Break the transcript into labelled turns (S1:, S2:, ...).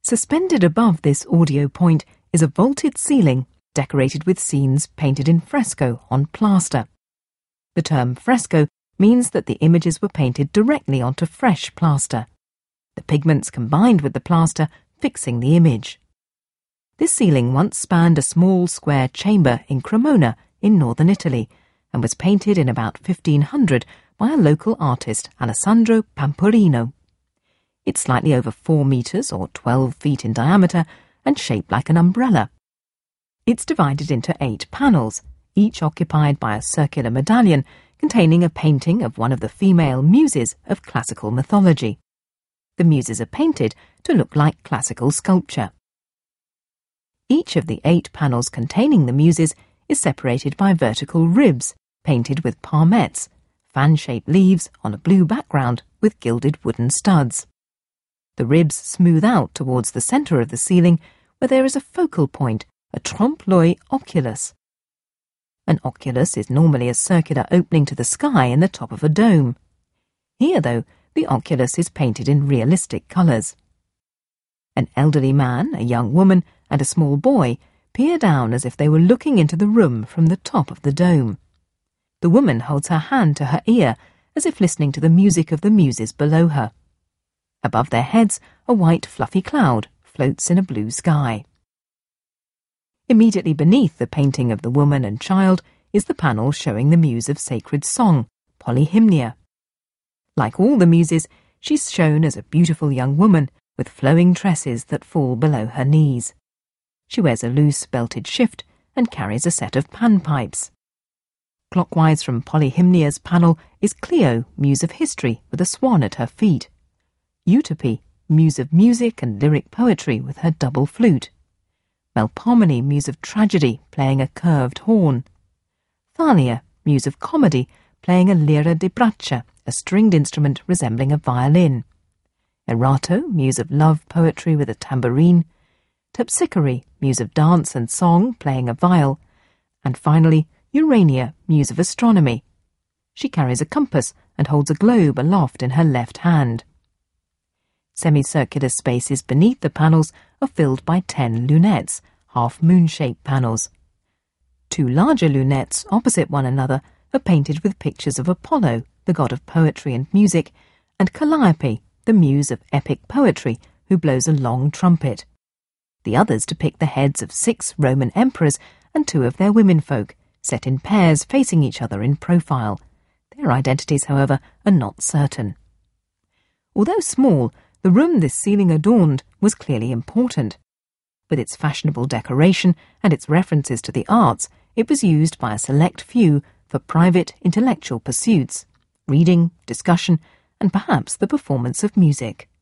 S1: Suspended above this audio point is a vaulted ceiling decorated with scenes painted in fresco on plaster. The term fresco means that the images were painted directly onto fresh plaster, the pigments combined with the plaster fixing the image. This ceiling once spanned a small square chamber in Cremona in northern Italy and was painted in about 1500 by a local artist, Alessandro Pamperino. It's slightly over 4 meters or 12 feet in diameter and shaped like an umbrella. It's divided into 8 panels, each occupied by a circular medallion containing a painting of one of the female muses of classical mythology. The muses are painted to look like classical sculpture. Each of the 8 panels containing the muses is separated by vertical ribs painted with palmettes, fan-shaped leaves on a blue background with gilded wooden studs. The ribs smooth out towards the centre of the ceiling where there is a focal point, a trompe-l'œil oculus. An oculus is normally a circular opening to the sky in the top of a dome. Here, though, the oculus is painted in realistic colours. An elderly man, a young woman, and a small boy peer down as if they were looking into the room from the top of the dome. The woman holds her hand to her ear as if listening to the music of the muses below her. Above their heads, a white fluffy cloud floats in a blue sky. Immediately beneath the painting of the woman and child is the panel showing the muse of sacred song, Polyhymnia. Like all the muses, she's shown as a beautiful young woman with flowing tresses that fall below her knees. She wears a loose belted shift and carries a set of panpipes. Clockwise from Polyhymnia's panel is Clio, muse of history, with a swan at her feet. Euterpe, muse of music and lyric poetry with her double flute. Melpomene, muse of tragedy, playing a curved horn. Thalia, muse of comedy, playing a lira di braccia, a stringed instrument resembling a violin. Erato, muse of love poetry with a tambourine. Terpsichore, muse of dance and song, playing a viol. And finally, Urania, muse of astronomy. She carries a compass and holds a globe aloft in her left hand. Semicircular spaces beneath the panels are filled by 10 lunettes, half-moon-shaped panels. 2 larger lunettes opposite one another are painted with pictures of Apollo, the god of poetry and music, and Calliope, the muse of epic poetry, who blows a long trumpet. The others depict the heads of 6 Roman emperors and 2 of their womenfolk, set in pairs facing each other in profile. Their identities, however, are not certain. Although small, the room this ceiling adorned was clearly important. With its fashionable decoration and its references to the arts, it was used by a select few for private intellectual pursuits, reading, discussion, and perhaps the performance of music.